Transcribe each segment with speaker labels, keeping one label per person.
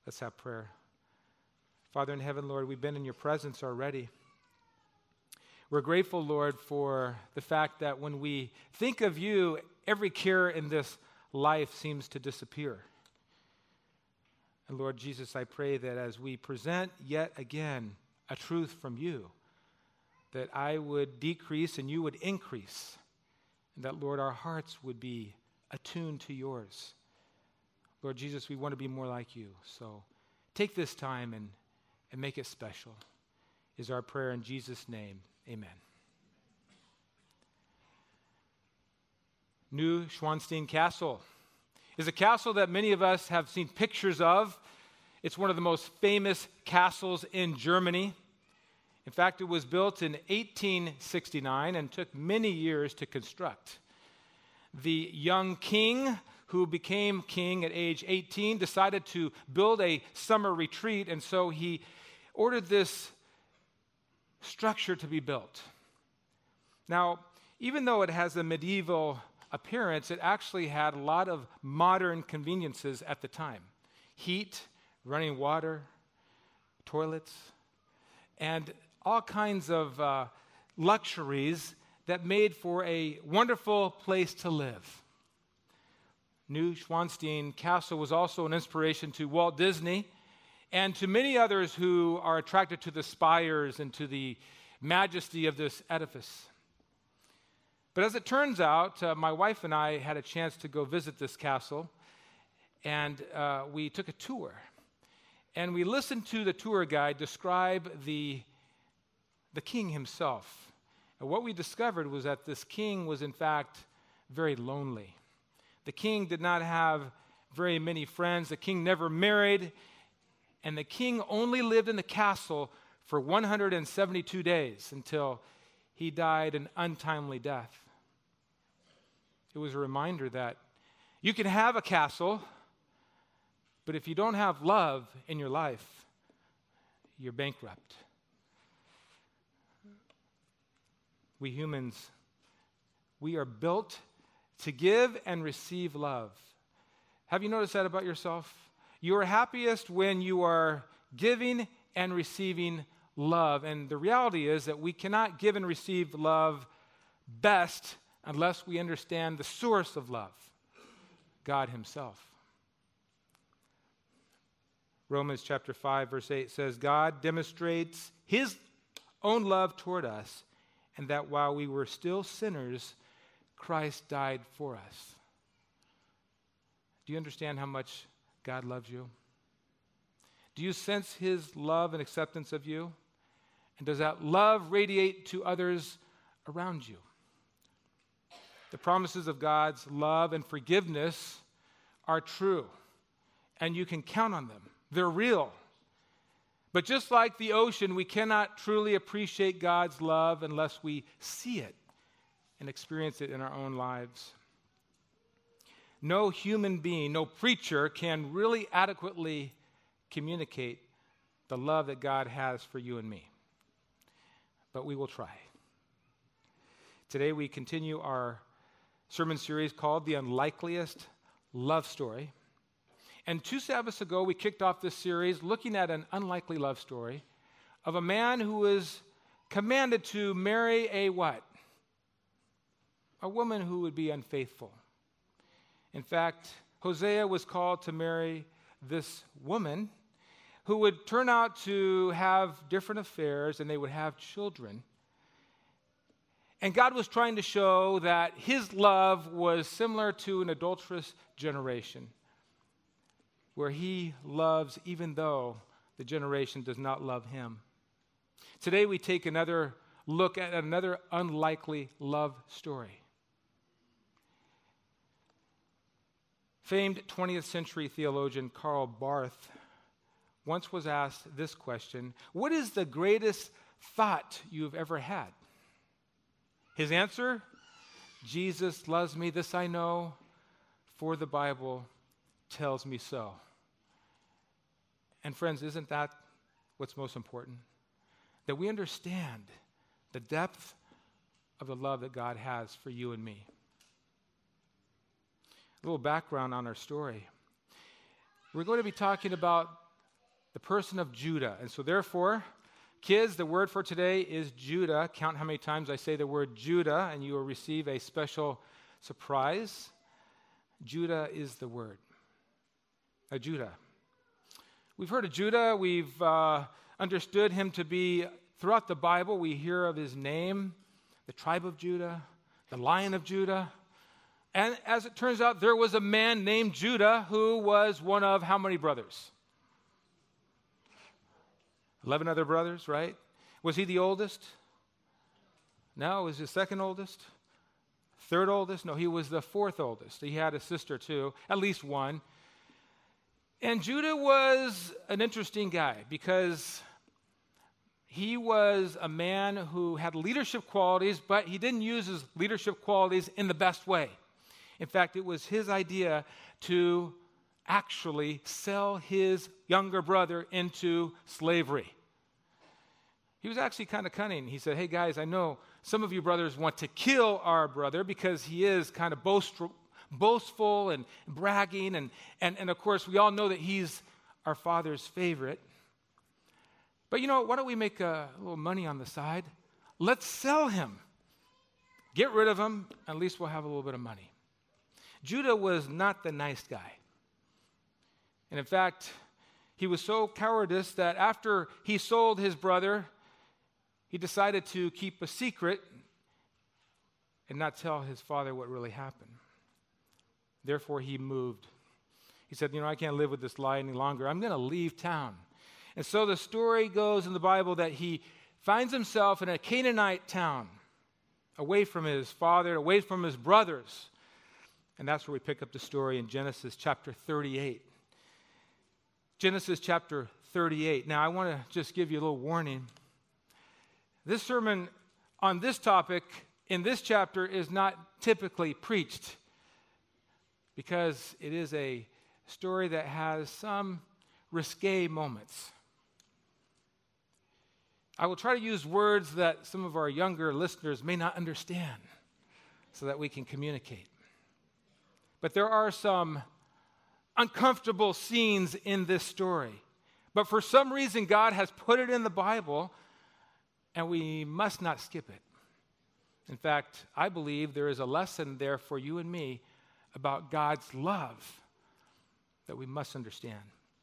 Speaker 1: Let's have prayer. Father in heaven, Lord, we've been in your presence already. We're grateful, Lord, for the fact that when we think of you, every care in this life seems to disappear. And Lord Jesus, I pray that as we present yet again a truth from you, that I would decrease and you would increase, and that, Lord, our hearts would be attuned to yours. Lord Jesus, we want to be more like you. So take this time and make it special, is our prayer in Jesus' name. Amen. Neuschwanstein Castle is a castle that many of us have seen pictures of. It's one of the most famous castles in Germany. In fact, it was built in 1869 and took many years to construct. The young king, who became king at age 18, decided to build a summer retreat, and so he ordered this structure to be built. Now, even though it has a medieval appearance, it actually had a lot of modern conveniences at the time. Heat, running water, toilets, and all kinds of luxuries that made for a wonderful place to live. Neuschwanstein Castle was also an inspiration to Walt Disney and to many others who are attracted to the spires and to the majesty of this edifice. But as it turns out, my wife and I had a chance to go visit this castle, and we took a tour. And we listened to the tour guide describe the king himself. And what we discovered was that this king was, in fact, very lonely. The king did not have very many friends. The king never married. And the king only lived in the castle for 172 days until he died an untimely death. It was a reminder that you can have a castle, but if you don't have love in your life, you're bankrupt. We humans, we are built to give and receive love. Have you noticed that about yourself? You are happiest when you are giving and receiving love. And the reality is that we cannot give and receive love best unless we understand the source of love, God himself. Romans chapter 5, verse 8 says, God demonstrates his own love toward us, and that while we were still sinners, Christ died for us. Do you understand how much God loves you? Do you sense his love and acceptance of you? And does that love radiate to others around you? The promises of God's love and forgiveness are true, and you can count on them. They're real. But just like the ocean, we cannot truly appreciate God's love unless we see it and experience it in our own lives. No human being, no preacher can really adequately communicate the love that God has for you and me. But we will try. Today we continue our sermon series called The Unlikeliest Love Story. And 2 Sabbaths ago, we kicked off this series looking at an unlikely love story of a man who was commanded to marry a what? A woman who would be unfaithful. In fact, Hosea was called to marry this woman who would turn out to have different affairs, and they would have children. And God was trying to show that his love was similar to an adulterous generation, where he loves even though the generation does not love him. Today we take another look at another unlikely love story. Famed 20th century theologian Karl Barth once was asked this question: what is the greatest thought you've ever had? His answer: Jesus loves me, this I know, for the Bible tells me so. And friends, isn't that what's most important? That we understand the depth of the love that God has for you and me. A little background on our story. We're going to be talking about the person of Judah. And so therefore, kids, the word for today is Judah. Count how many times I say the word Judah, and you will receive a special surprise. Judah is the word. Judah. We've heard of Judah. We've understood him to be, throughout the Bible, we hear of his name, the tribe of Judah, the Lion of Judah. And as it turns out, there was a man named Judah who was one of how many brothers? 11 other brothers, right? Was he the oldest? No, was he the second oldest? Third oldest? No, he was the fourth oldest. He had a sister too, at least one. And Judah was an interesting guy because he was a man who had leadership qualities, but he didn't use his leadership qualities in the best way. In fact, it was his idea to actually sell his younger brother into slavery. He was actually kind of cunning. He said, hey guys, I know some of you brothers want to kill our brother because he is kind of boastful and bragging. And of course, we all know that he's our father's favorite. But you know, why don't we make a little money on the side? Let's sell him. Get rid of him. At least we'll have a little bit of money. Judah was not the nice guy. And in fact, he was so cowardice that after he sold his brother, he decided to keep a secret and not tell his father what really happened. Therefore, he moved. He said, I can't live with this lie any longer. I'm going to leave town. And so the story goes in the Bible that he finds himself in a Canaanite town, away from his father, away from his brothers. And that's where we pick up the story in Genesis chapter 38. Genesis chapter 38. Now, I want to just give you a little warning. This sermon on this topic in this chapter is not typically preached because it is a story that has some risque moments. I will try to use words that some of our younger listeners may not understand so that we can communicate. But there are some uncomfortable scenes in this story. But for some reason, God has put it in the Bible, and we must not skip it. In fact, I believe there is a lesson there for you and me about God's love that we must understand.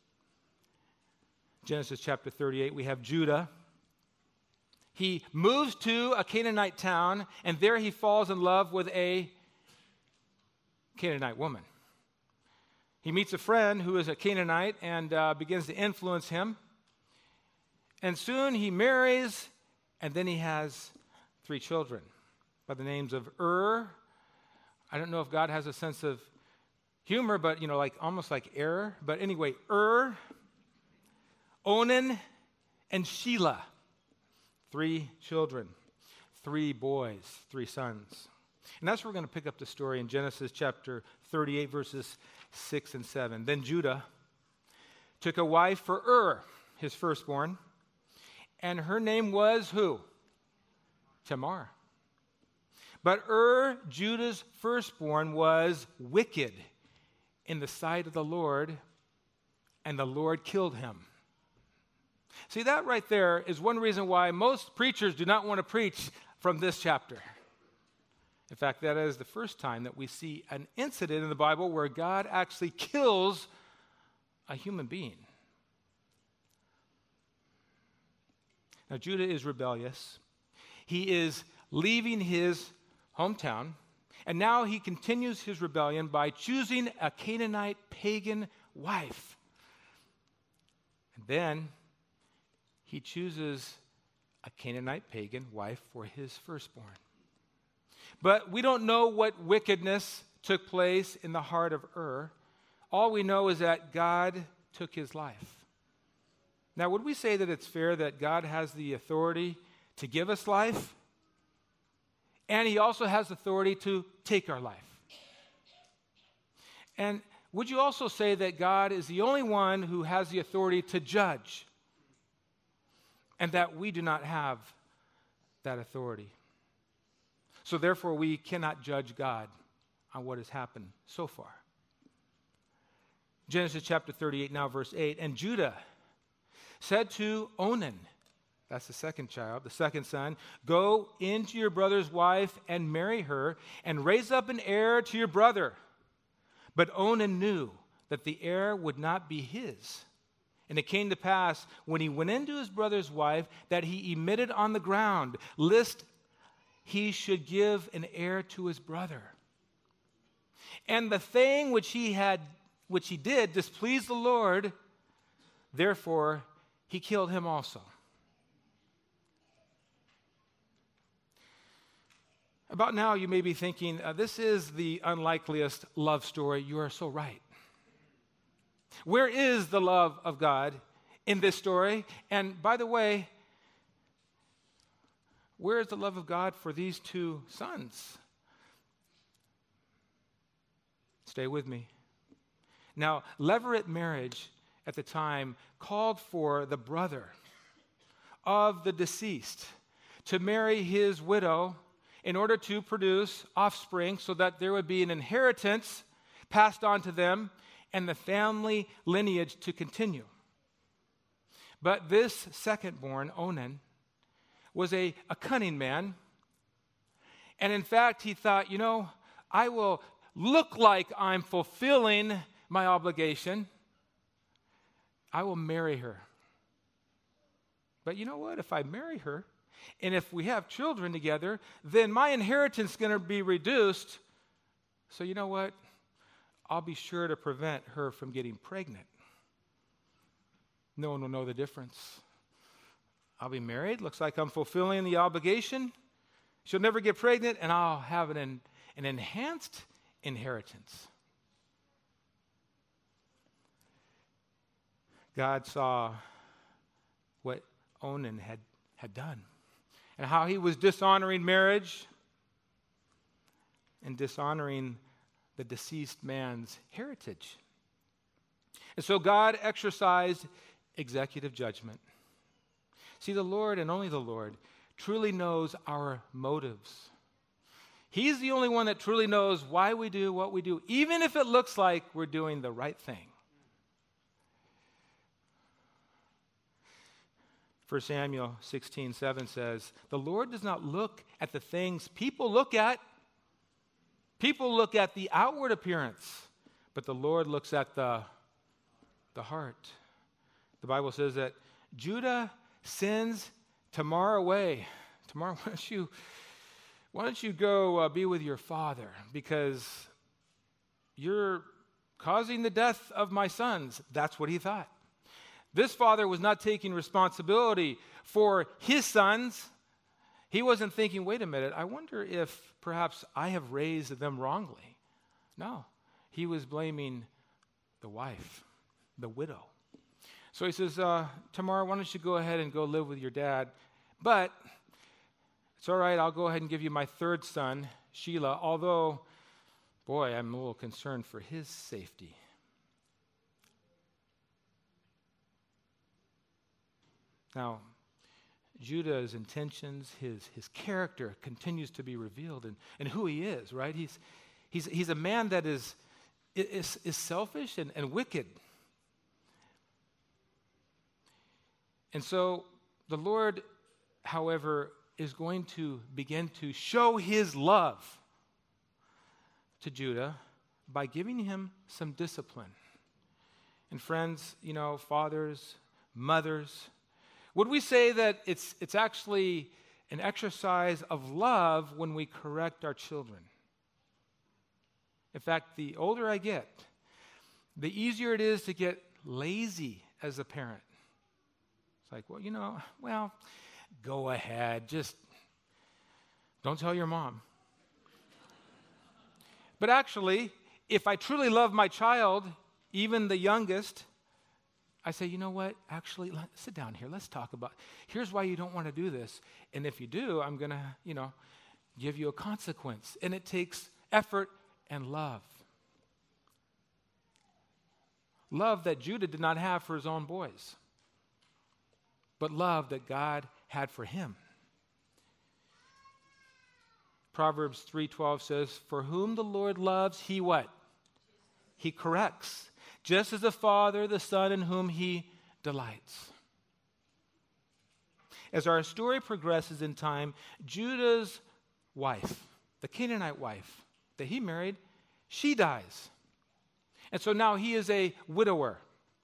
Speaker 1: Genesis chapter 38, we have Judah. He moves to a Canaanite town, and there he falls in love with a Canaanite woman. He meets a friend who is a Canaanite and begins to influence him. And soon he marries, and then he has 3 children by the names of I don't know if God has a sense of humor, but, almost like error. But anyway, Onan, and Shelah. 3 children, 3 boys, 3 sons. And that's where we're going to pick up the story in Genesis chapter 38, verses 6 and 7. Then Judah took a wife for his firstborn, and her name was who? Tamar. But Judah's firstborn, was wicked in the sight of the Lord, and the Lord killed him. See, that right there is one reason why most preachers do not want to preach from this chapter. In fact, that is the first time that we see an incident in the Bible where God actually kills a human being. Now, Judah is rebellious. He is leaving his hometown, and now he continues his rebellion by choosing a Canaanite pagan wife. And then he chooses a Canaanite pagan wife for his firstborn. But we don't know what wickedness took place in the heart of All we know is that God took his life. Now, would we say that it's fair that God has the authority to give us life? And he also has authority to take our life. And would you also say that God is the only one who has the authority to judge? And that we do not have that authority. So therefore, we cannot judge God on what has happened so far. Genesis chapter 38, now verse 8. And Judah said to Onan, that's the second child, the second son, "Go into your brother's wife and marry her and raise up an heir to your brother." But Onan knew that the heir would not be his. And it came to pass, when he went into his brother's wife, that he emitted on the ground, lest he should give an heir to his brother. And the thing which he did displeased the Lord, therefore he killed him also. About now, you may be thinking, this is the unlikeliest love story. You are so right. Where is the love of God in this story? And by the way, where is the love of God for these two sons? Stay with me. Now, levirate marriage at the time called for the brother of the deceased to marry his widow in order to produce offspring so that there would be an inheritance passed on to them and the family lineage to continue. But this second-born, Onan, was a cunning man. And in fact, he thought, I will look like I'm fulfilling my obligation. I will marry her. But you know what? If I marry her, and if we have children together, then my inheritance is going to be reduced. So you know what? I'll be sure to prevent her from getting pregnant. No one will know the difference. I'll be married. Looks like I'm fulfilling the obligation. She'll never get pregnant, and I'll have an enhanced inheritance. God saw what Onan had done and how he was dishonoring marriage and dishonoring the deceased man's heritage. And so God exercised executive judgment. See, the Lord and only the Lord truly knows our motives. He's the only one that truly knows why we do what we do, even if it looks like we're doing the right thing. 1 Samuel 16:7 says, "The Lord does not look at the things people look at. People look at the outward appearance, but the Lord looks at the heart." The Bible says that Judah sends Tamar away. Tamar, why don't you go be with your father, because you're causing the death of my sons. That's what he thought. This father was not taking responsibility for his sons. He wasn't thinking, wait a minute, I wonder if perhaps I have raised them wrongly. No, he was blaming the wife, the widow. So he says, Tamar, why don't you go ahead and go live with your dad? But it's all right, I'll go ahead and give you my third son, Shelah, although, boy, I'm a little concerned for his safety. Now, Judah's intentions, his character continues to be revealed and who he is, right? He's a man that is selfish and wicked. And so the Lord, however, is going to begin to show his love to Judah by giving him some discipline. And friends, fathers, mothers, would we say that it's actually an exercise of love when we correct our children? In fact, the older I get, the easier it is to get lazy as a parent. It's like, well, go ahead, just don't tell your mom. But actually, if I truly love my child, even the youngest, I say, you know what? Actually, sit down here. Let's talk about, here's why you don't want to do this. And if you do, I'm going to, give you a consequence. And it takes effort and love. Love that Judah did not have for his own boys, but love that God had for him. Proverbs 3:12 says, "For whom the Lord loves, he" what? He corrects. Just as the Father, the Son in whom he delights. as our story progresses in time, Judah's wife, the Canaanite wife that he married, she dies. And so now he is a widower.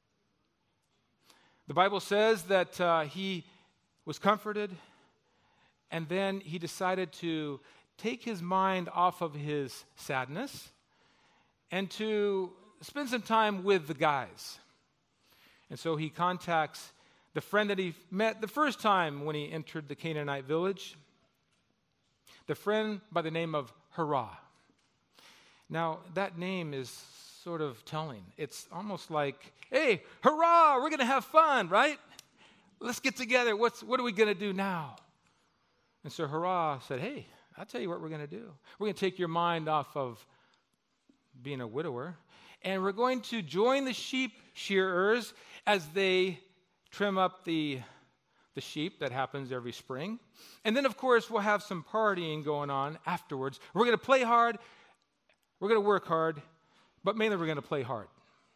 Speaker 1: The Bible says that he was comforted, and then he decided to take his mind off of his sadness and to spend some time with the guys. And so he contacts the friend that he met the first time when he entered the Canaanite village, the friend by the name of Hurrah. Now, that name is sort of telling. It's almost like, hey, hurrah, we're going to have fun, right? Let's get together. What are we going to do now? And so Hurrah said, hey, I'll tell you what we're going to do. We're going to take your mind off of being a widower, and we're going to join the sheep shearers as they trim up the sheep. That happens every spring. And then, of course, we'll have some partying going on afterwards. We're going to play hard. We're going to work hard, but mainly we're going to play hard.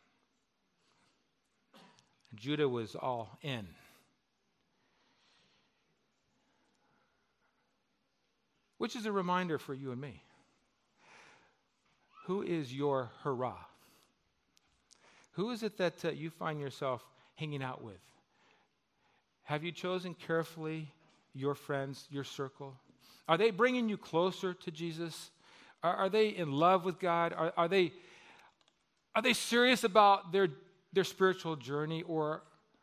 Speaker 1: Judah was all in. Which is a reminder for you and me. Who is your hurrah? Who is it that you find yourself hanging out with? Have you chosen carefully your friends, your circle? Are they bringing you closer to Jesus? Are they in love with God? Are they serious about their spiritual journey, or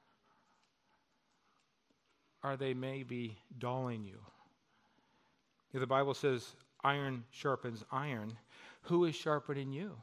Speaker 1: are they maybe dulling you? The Bible says iron sharpens iron. Who is sharpening you?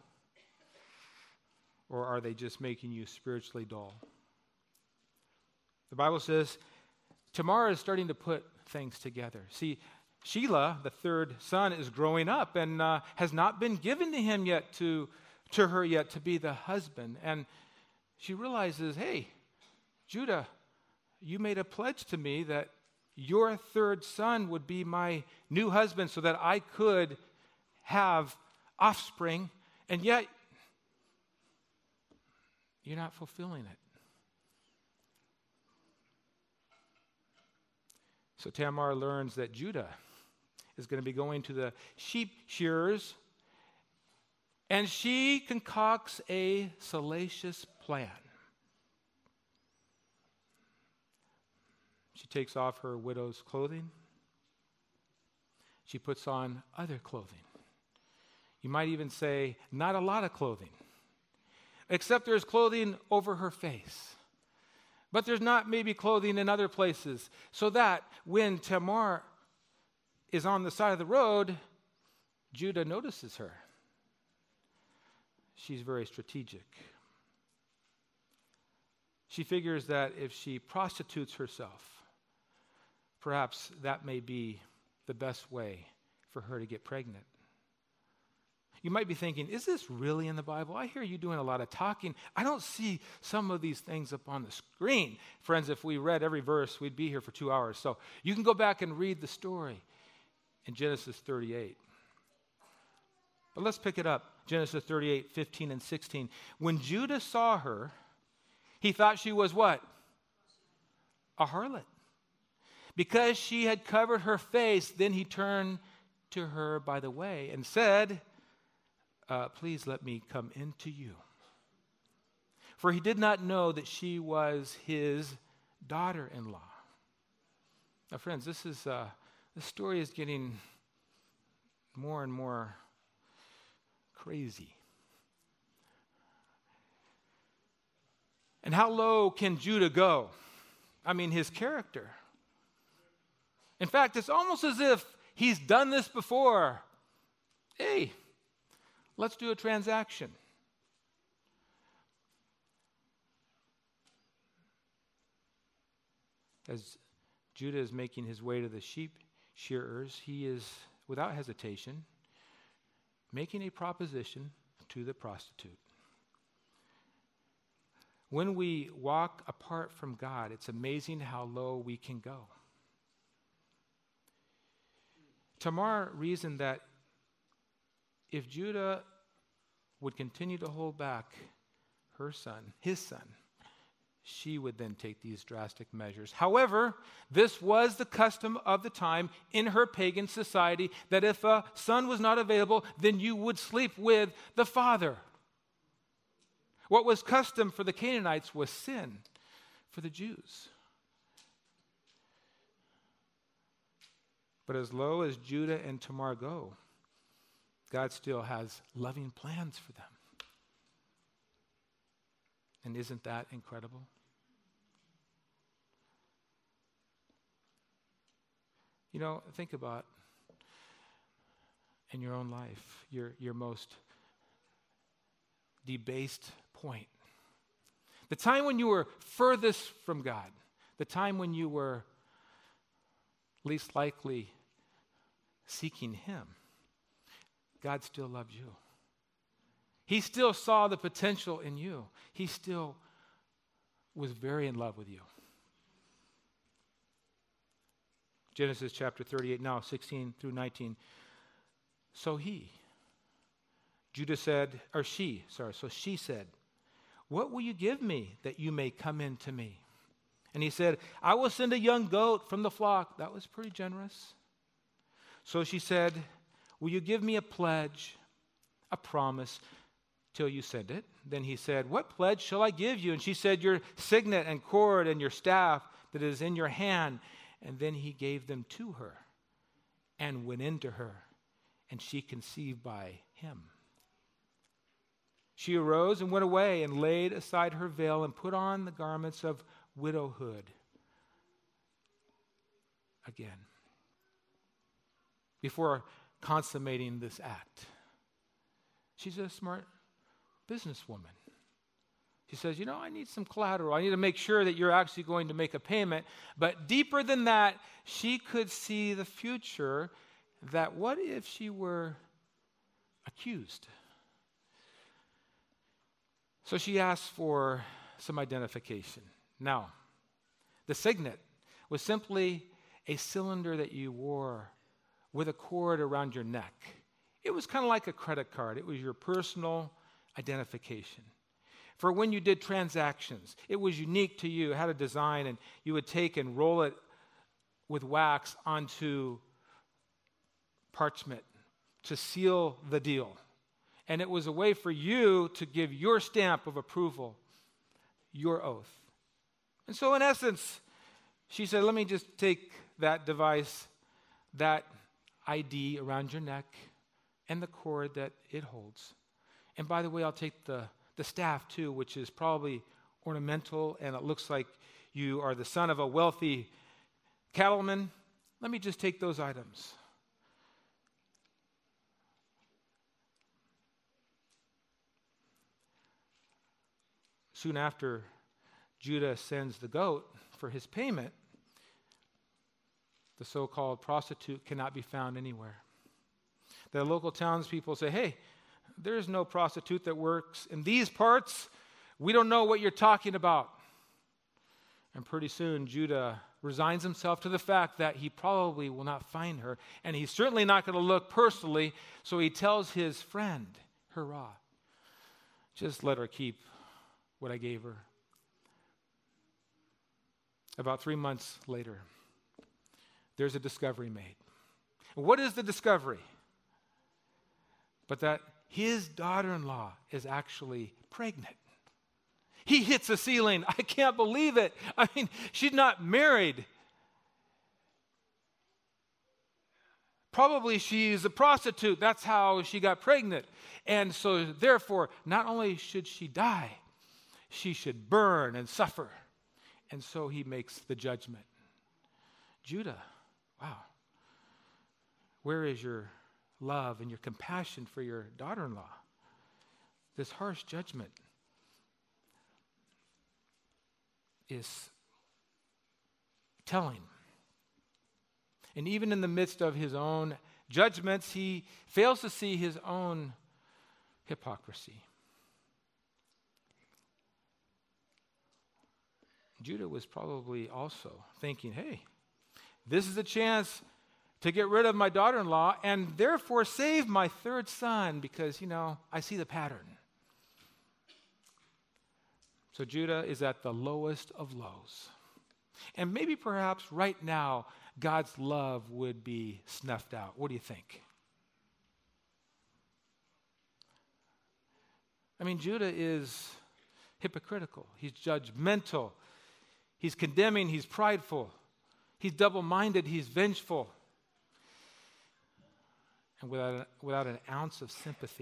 Speaker 1: Or are they just making you spiritually dull? The Bible says Tamar is starting to put things together. See, Shelah, the third son, is growing up and has not been given to him yet, to her yet, to be the husband. And she realizes, hey, Judah, you made a pledge to me that your third son would be my new husband so that I could have offspring, and yet you're not fulfilling it. So Tamar learns that Judah is going to be going to the sheep shearers, and she concocts a salacious plan. She takes off her widow's clothing. She puts on other clothing. You might even say, not a lot of clothing, except there's clothing over her face. But there's not maybe clothing in other places, so that when Tamar is on the side of the road, Judah notices her. She's very strategic. She figures that if she prostitutes herself, perhaps that may be the best way for her to get pregnant. You might be thinking, is this really in the Bible? I hear you doing a lot of talking. I don't see some of these things up on the screen. Friends, if we read every verse, we'd be here for 2 hours. So you can go back and read the story in Genesis 38. But let's pick it up. Genesis 38, 15 and 16. When Judah saw her, he thought she was what? A harlot. Because she had covered her face, then he turned to her by the way and said, please let me come in to you. For he did not know that she was his daughter-in-law. Now, friends, this story is getting more and more crazy. And how low can Judah go? I mean, his character. In fact, it's almost as if he's done this before. Hey, let's do a transaction. As Judah is making his way to the sheep shearers, he is, without hesitation, making a proposition to the prostitute. When we walk apart from God, it's amazing how low we can go. Tamar reasoned that if Judah would continue to hold back her son, his son, she would then take these drastic measures. However, this was the custom of the time in her pagan society, that if a son was not available, then you would sleep with the father. What was custom for the Canaanites was sin for the Jews. But as low as Judah and Tamar go, God still has loving plans for them. And isn't that incredible? You know, think about in your own life, your most debased point. The time when you were furthest from God, the time when you were least likely seeking Him, God still loved you. He still saw the potential in you. He still was very in love with you. Genesis chapter 38, now 16 through 19. So she said, "What will you give me that you may come in to me?" And he said, "I will send a young goat from the flock." That was pretty generous. So she said, "Will you give me a pledge, a promise, till you send it?" Then he said, "What pledge shall I give you?" And she said, "Your signet and cord and your staff that is in your hand." And then he gave them to her and went into her, and she conceived by him. She arose and went away and laid aside her veil and put on the garments of widowhood again, before consummating this act. She's a smart businesswoman. She says, I need some collateral. I need to make sure that you're actually going to make a payment. But deeper than that, she could see the future, that what if she were accused? So she asked for some identification. Now, the signet was simply a cylinder that you wore with a cord around your neck. It was kind of like a credit card. It was your personal identification. For when you did transactions, it was unique to you. It had a design, and you would take and roll it with wax onto parchment to seal the deal. And it was a way for you to give your stamp of approval, your oath. And so in essence, she said, let me just take that device, that ID around your neck, and the cord that it holds. And by the way, I'll take the staff too, which is probably ornamental, and it looks like you are the son of a wealthy cattleman. Let me just take those items. Soon after Judah sends the goat for his payment, the so-called prostitute cannot be found anywhere. The local townspeople say, "Hey, there's no prostitute that works in these parts. We don't know what you're talking about." And pretty soon, Judah resigns himself to the fact that he probably will not find her, and he's certainly not going to look personally, so he tells his friend, Hurrah, just let her keep what I gave her. About 3 months later, there's a discovery made. What is the discovery? But that his daughter-in-law is actually pregnant. He hits the ceiling. I can't believe it. I mean, she's not married. Probably she's a prostitute. That's how she got pregnant. And so therefore, not only should she die, she should burn and suffer. And so he makes the judgment. Judah, wow. Where is your love and your compassion for your daughter-in-law? This harsh judgment is telling. And even in the midst of his own judgments, he fails to see his own hypocrisy. Judah was probably also thinking, hey, this is a chance to get rid of my daughter-in-law and therefore save my third son because, I see the pattern. So Judah is at the lowest of lows. And maybe perhaps right now, God's love would be snuffed out. What do you think? I mean, Judah is hypocritical. He's judgmental. He's condemning. He's prideful. He's double-minded. He's vengeful. And without an ounce of sympathy.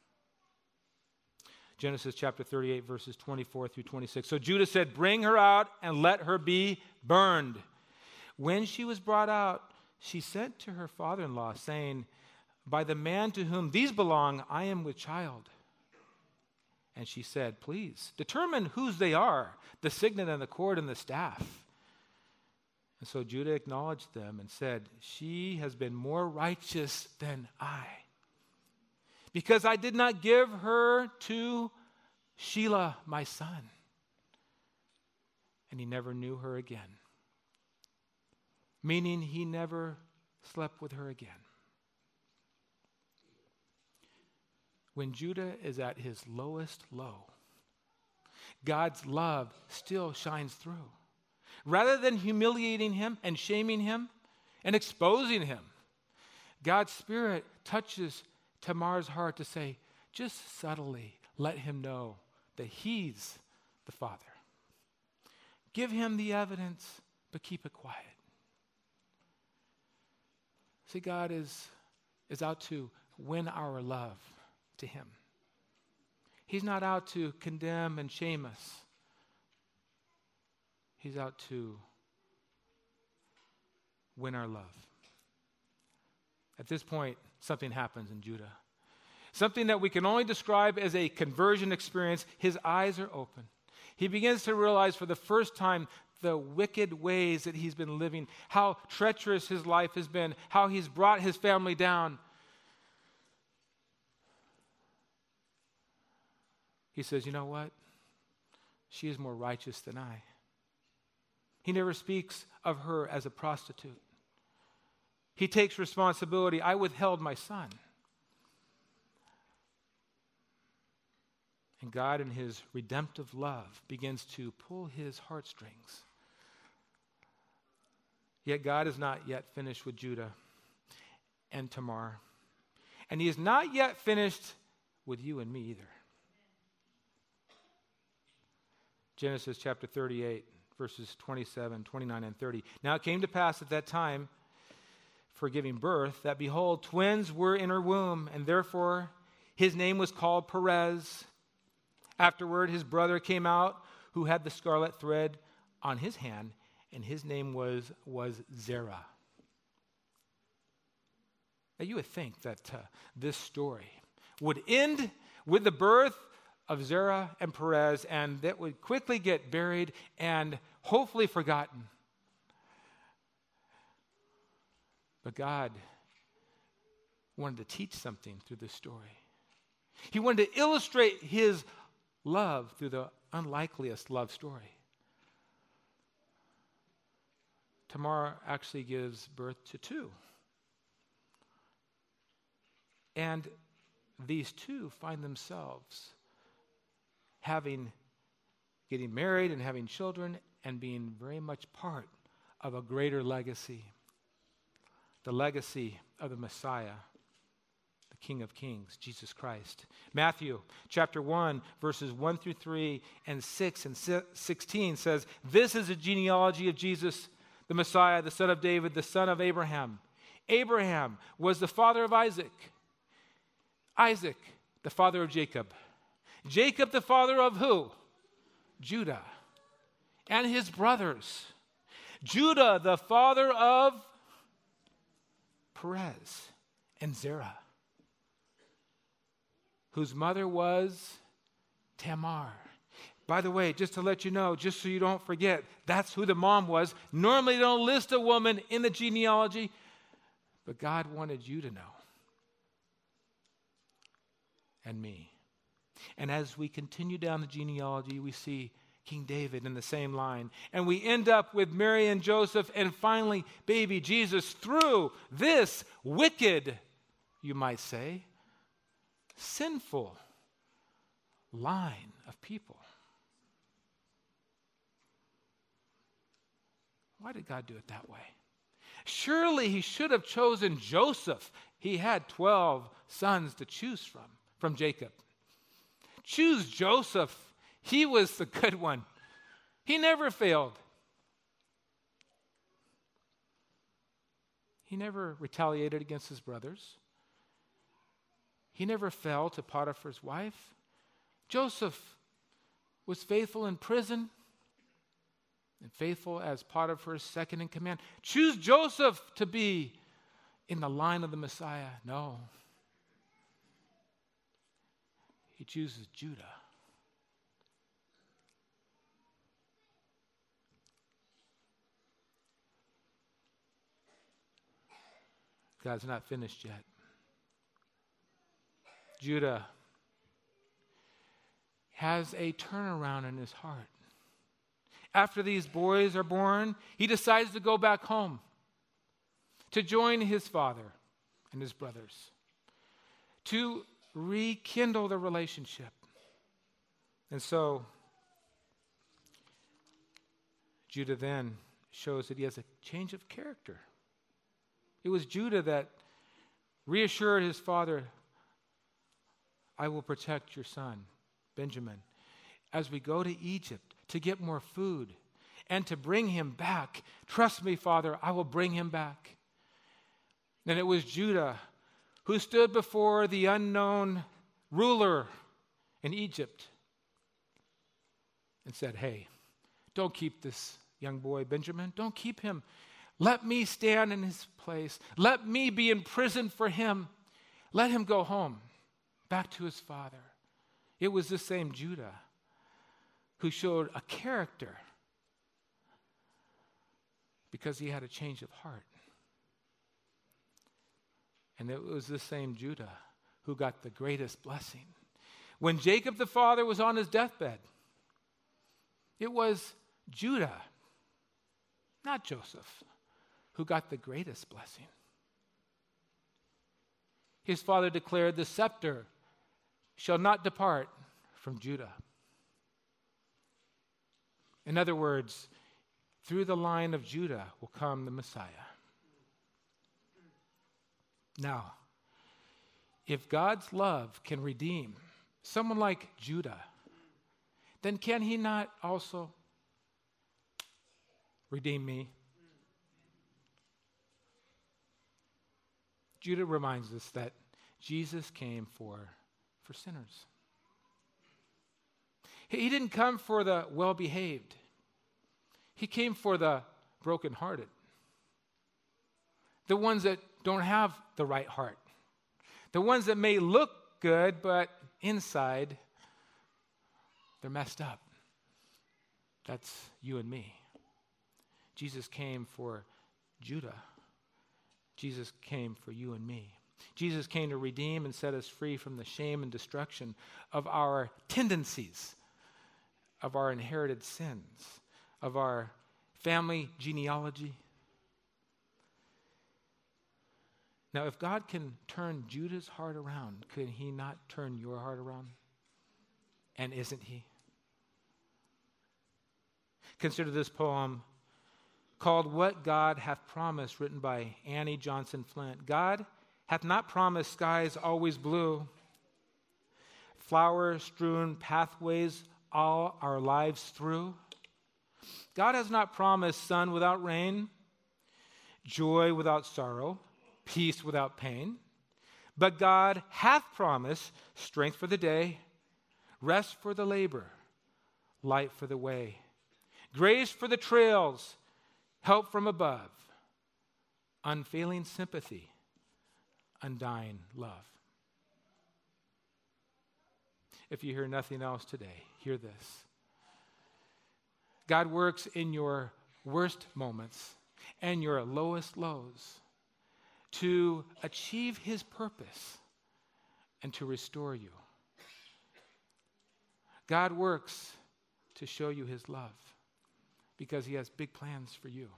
Speaker 1: Genesis chapter 38, verses 24 through 26. So Judah said, "Bring her out and let her be burned." When she was brought out, she sent to her father-in-law, saying, "By the man to whom these belong, I am with child." And she said, "Please, determine whose they are, the signet and the cord and the staff." And so Judah acknowledged them and said, "She has been more righteous than I, because I did not give her to Shelah, my son." And he never knew her again, meaning he never slept with her again. When Judah is at his lowest low, God's love still shines through. Rather than humiliating him and shaming him and exposing him, God's Spirit touches Tamar's heart to say, just subtly let him know that he's the father. Give him the evidence, but keep it quiet. See, God is out to win our love to him. He's not out to condemn and shame us. He's out to win our love. At this point, something happens in Judah. Something that we can only describe as a conversion experience. His eyes are open. He begins to realize for the first time the wicked ways that he's been living, how treacherous his life has been, how he's brought his family down. He says, "You know what? She is more righteous than I." He never speaks of her as a prostitute. He takes responsibility. "I withheld my son." And God, in his redemptive love, begins to pull his heartstrings. Yet God is not yet finished with Judah and Tamar. And he is not yet finished with you and me either. Genesis chapter 38, verses 27, 29, and 30. Now it came to pass at that time, for giving birth, that behold, twins were in her womb, and therefore his name was called Perez. Afterward, his brother came out, who had the scarlet thread on his hand, and his name was Zerah. Now you would think that this story would end with the birth of Zerah and Perez, and that would quickly get buried and hopefully forgotten. But God wanted to teach something through this story. He wanted to illustrate his love through the unlikeliest love story. Tamar actually gives birth to two. And these two find themselves getting married and having children and being very much part of a greater legacy. The legacy of the Messiah, the King of Kings, Jesus Christ. Matthew chapter 1, verses 1 through 3 and 6 and 16 says, "This is a genealogy of Jesus, the Messiah, the son of David, the son of Abraham. Abraham was the father of Isaac. Isaac, the father of Jacob. Jacob, the father of who? Judah and his brothers. Judah, the father of Perez and Zerah, whose mother was Tamar." By the way, just to let you know, just so you don't forget, that's who the mom was. Normally they don't list a woman in the genealogy, but God wanted you to know. And me. And as we continue down the genealogy, we see King David in the same line. And we end up with Mary and Joseph, and finally, baby Jesus, through this wicked, you might say, sinful line of people. Why did God do it that way? Surely he should have chosen Joseph. He had 12 sons to choose from Jacob. Choose Joseph. He was the good one. He never failed. He never retaliated against his brothers. He never fell to Potiphar's wife. Joseph was faithful in prison and faithful as Potiphar's second in command. Choose Joseph to be in the line of the Messiah. No. He chooses Judah. God's not finished yet. Judah has a turnaround in his heart. After these boys are born, he decides to go back home to join his father and his brothers, to rekindle the relationship. And so, Judah then shows that he has a change of character. It was Judah that reassured his father, I will protect your son, Benjamin, as we go to Egypt to get more food and to bring him back. Trust me, Father, I will bring him back. And it was Judah who stood before the unknown ruler in Egypt and said, hey, don't keep this young boy, Benjamin. Don't keep him. Let me stand in his place. Let me be in prison for him. Let him go home, back to his father. It was the same Judah who showed a character because he had a change of heart. And it was the same Judah who got the greatest blessing. When Jacob the father was on his deathbed, it was Judah, not Joseph, who got the greatest blessing. His father declared, the scepter shall not depart from Judah. In other words, through the line of Judah will come the Messiah. Now, if God's love can redeem someone like Judah, then can he not also redeem me? Judah reminds us that Jesus came for sinners. He didn't come for the well-behaved. He came for the brokenhearted. The ones that don't have the right heart. The ones that may look good, but inside, they're messed up. That's you and me. Jesus came for Judah. Jesus came for you and me. Jesus came to redeem and set us free from the shame and destruction of our tendencies, of our inherited sins, of our family genealogy. Now, if God can turn Judah's heart around, could he not turn your heart around? And isn't he? Consider this poem called What God Hath Promised, written by Annie Johnson Flint. God hath not promised skies always blue, flower-strewn pathways all our lives through. God has not promised sun without rain, joy without sorrow, peace without pain. But God hath promised strength for the day, rest for the labor, light for the way, grace for the trails, help from above, unfailing sympathy, undying love. If you hear nothing else today, hear this. God works in your worst moments and your lowest lows to achieve his purpose and to restore you. God works to show you his love because he has big plans for you.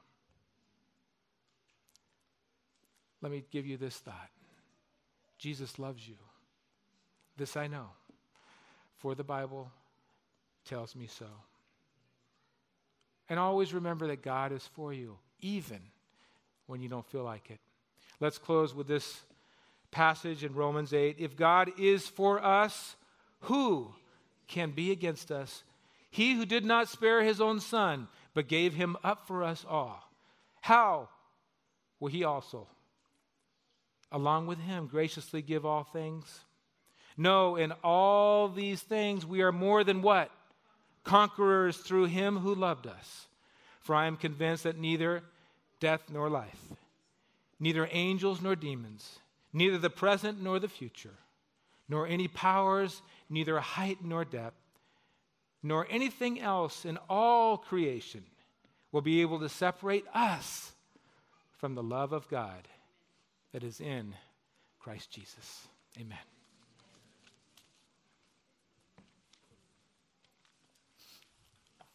Speaker 1: Let me give you this thought. Jesus loves you. This I know, for the Bible tells me so. And always remember that God is for you, even when you don't feel like it. Let's close with this passage in Romans 8. If God is for us, who can be against us? He who did not spare his own son, but gave him up for us all. How will he also, along with him, graciously give all things? No, in all these things we are more than what? Conquerors through him who loved us. For I am convinced that neither death nor life, neither angels nor demons, neither the present nor the future, nor any powers, neither height nor depth, nor anything else in all creation will be able to separate us from the love of God that is in Christ Jesus. Amen.